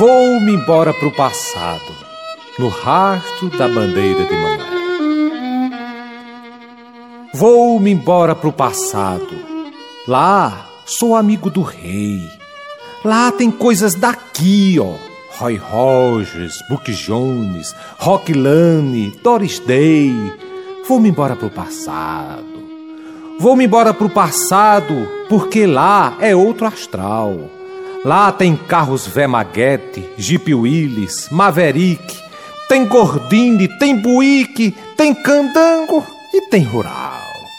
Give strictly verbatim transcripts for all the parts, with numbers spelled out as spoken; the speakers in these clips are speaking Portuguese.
Vou-me embora pro passado, no rastro da bandeira de Manoel. Vou-me embora pro passado. Lá sou amigo do rei. Lá tem coisas daqui, ó. Roy Rogers, Buck Jones, Rock Lane, Doris Day. Vou-me embora pro passado. Vou-me embora pro passado, porque lá é outro astral. Lá tem carros Vemaguete, Jeep Willys, Maverick, tem Gordini, tem Buick, tem Candango e tem Rural.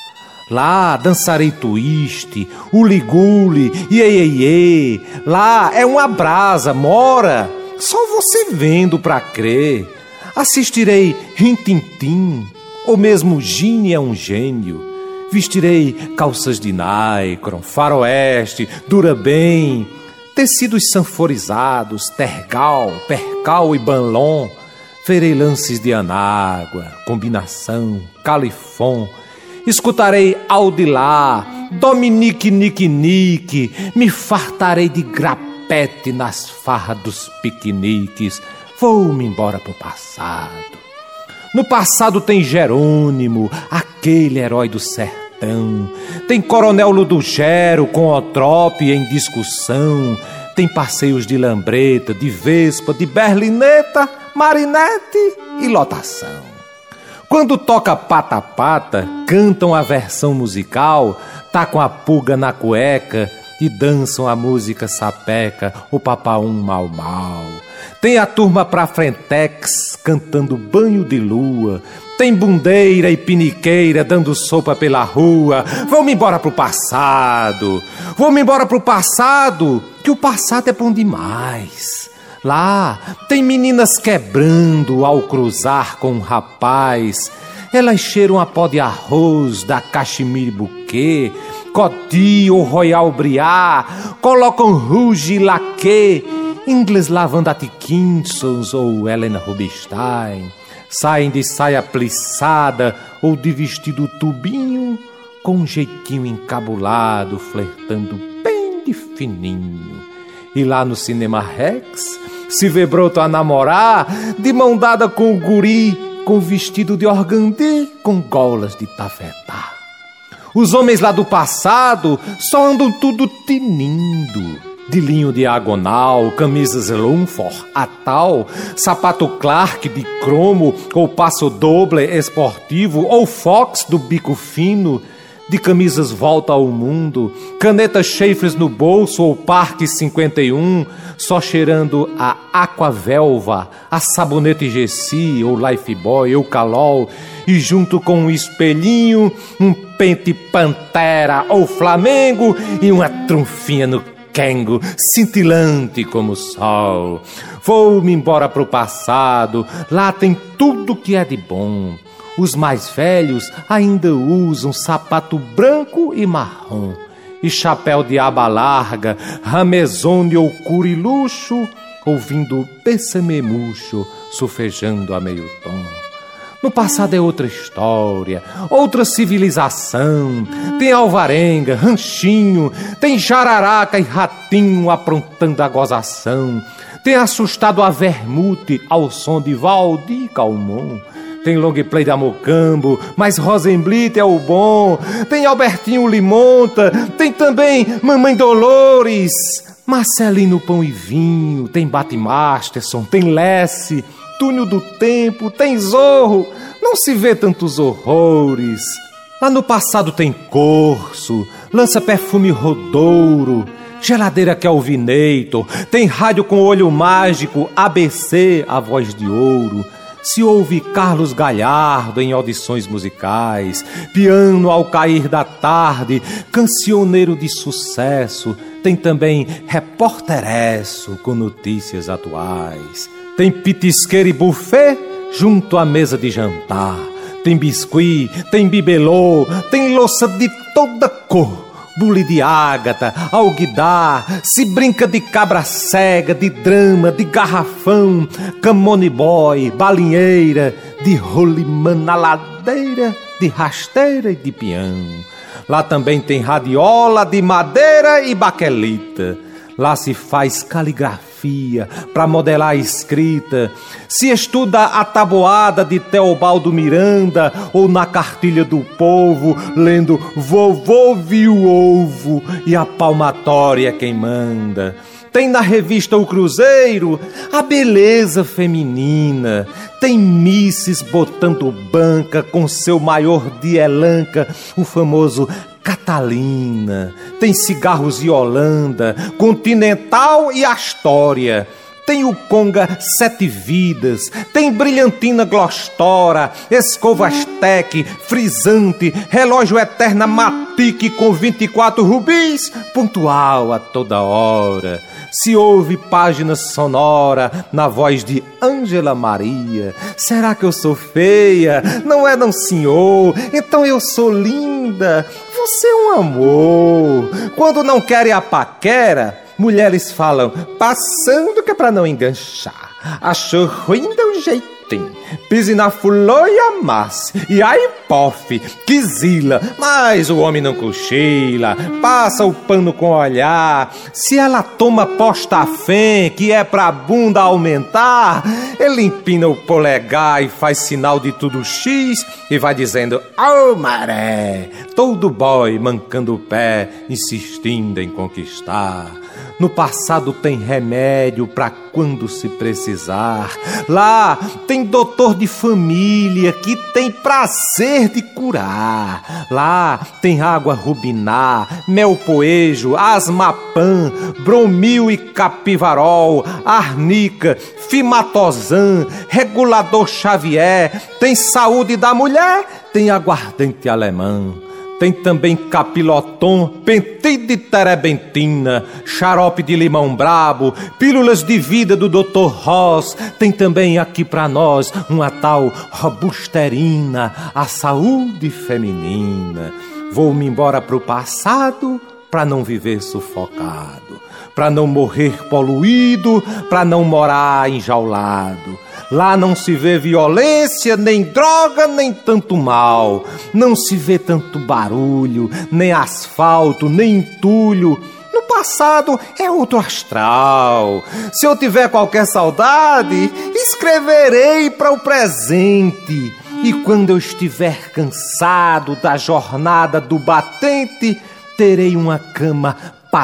Lá dançarei twist, uli-guli, iê-iê-iê. Lá é uma brasa, mora, só você vendo pra crer. Assistirei Rin-Tin-Tin, ou mesmo Gini é um gênio. Vestirei calças de Nycron, faroeste, dura bem, tecidos sanforizados, tergal, percal e banlon. Verei lances de anágua, combinação, califon. Escutarei Audilá, Dominique Nique Nique. Me fartarei de grapete nas farras dos piqueniques. Vou-me embora pro passado. No passado tem Jerônimo, aquele herói do sertão. Tem Coronel Ludogero com Otrope em discussão. Tem passeios de lambreta, de vespa, de berlineta, marinete e lotação. Quando toca pata-pata, cantam a versão musical, tacam a pulga na cueca e dançam a música sapeca, o papaum mau-mau. Tem a turma pra frentex, cantando banho de lua. Tem bundeira e piniqueira dando sopa pela rua. Vou-me embora pro passado. Vou-me embora pro passado, que o passado é bom demais. Lá tem meninas quebrando ao cruzar com um rapaz. Elas cheiram a pó de arroz da Cachemire Bouquet, Coty ou Royal Briar, colocam rouge e laque, Ingles Lavanda Atkinsons ou Helena Rubinstein. Saem de saia plissada ou de vestido tubinho, com um jeitinho encabulado, flertando bem de fininho. E lá no Cinema Rex se vê broto a namorar, de mão dada com o guri, com vestido de organdê, com golas de tafetá. Os homens lá do passado só andam tudo tinindo, de linho diagonal, camisas Lumford, a tal, sapato Clark de cromo, ou passo doble esportivo, ou Fox do bico fino, de camisas Volta ao Mundo, caneta Schaeffers no bolso ou Parque cinquenta e um, só cheirando a Aquavelva, a Sabonete G C ou Lifebuoy ou Calol, e junto com um espelhinho, um pente Pantera ou Flamengo e uma trunfinha no Kengo, cintilante como o sol. Vou-me embora pro passado, lá tem tudo que é de bom. Os mais velhos ainda usam sapato branco e marrom, e chapéu de aba larga, ramezone ou curiluxo, ouvindo Pessememuxo, sufejando a meio tom. No passado é outra história, outra civilização. Tem alvarenga, ranchinho, tem jararaca e ratinho aprontando a gozação. Tem assustado a vermute ao som de Valdir Calmon. Tem long play da Mocambo, mas Rosenblit é o bom. Tem Albertinho Limonta, tem também Mamãe Dolores, Marcelino Pão e Vinho, tem Bate Masterson, tem Lesse, Túnel do Tempo, tem Zorro. Não se vê tantos horrores. Lá no passado tem Corso, lança perfume Rodouro, geladeira Kelvinator, tem rádio com olho mágico, A B C, a voz de ouro. Se ouve Carlos Galhardo em audições musicais, piano ao cair da tarde, cancioneiro de sucesso. Tem também repórteresso com notícias atuais. Tem pitisqueira e buffet junto à mesa de jantar. Tem biscuit, tem bibelô, tem louça de toda cor. Bule de ágata, alguidar, se brinca de cabra cega, de drama, de garrafão, camone boy, balinheira, de rolimã na ladeira, de rasteira e de peão. Lá também tem radiola de madeira e baquelita. Lá se faz caligrafia para modelar a escrita, se estuda a tabuada de Teobaldo Miranda ou na cartilha do povo, lendo Vovô Viu Ovo e a palmatória quem manda. Tem na revista O Cruzeiro a beleza feminina, tem misses botando banca com seu maior de elanca, o famoso Catalina. Tem cigarros e Holanda, Continental e Astoria. Tem o Conga Sete Vidas, tem brilhantina Glostora, escova Aztec, frisante, relógio Eterna Matique com vinte e quatro rubis, pontual a toda hora. Se ouve página sonora na voz de Ângela Maria. Será que eu sou feia? Não é não, senhor. Então eu sou linda. Você é um amor. Quando não querem a paquera, mulheres falam, passando que é pra não enganchar. Achou ruim, dá um jeitinho. Pise na fulô e amasse. E aí, pof, que zila. Mas o homem não cochila, passa o pano com o olhar. Se ela toma posta a fé, que é pra bunda aumentar, ele empina o polegar e faz sinal de tudo X e vai dizendo, oh maré, todo boy mancando o pé, insistindo em conquistar. No passado tem remédio pra quando se precisar. Lá tem doutor de família que tem prazer de curar. Lá tem água rubinar, mel poejo, asmapam, bromil e capivarol, arnica, fimatozan, regulador Xavier. Tem saúde da mulher, tem aguardente alemão. Tem também capiloton, penteio de terebentina, xarope de limão brabo, pílulas de vida do doutor Ross. Tem também aqui pra nós uma tal robusterina, a saúde feminina. Vou-me embora pro passado pra não viver sufocado, pra não morrer poluído, pra não morar enjaulado. Lá não se vê violência, nem droga, nem tanto mal. Não se vê tanto barulho, nem asfalto, nem entulho. No passado é outro astral. Se eu tiver qualquer saudade, escreverei para o presente. E quando eu estiver cansado da jornada do batente, terei uma cama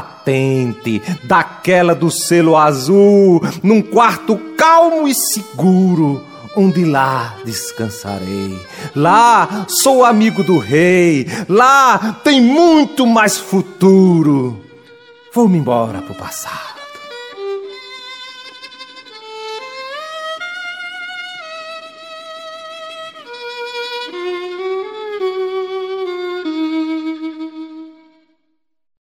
patente, daquela do selo azul, num quarto calmo e seguro, onde lá descansarei. Lá sou amigo do rei, lá tem muito mais futuro. Vou-me embora pro passado.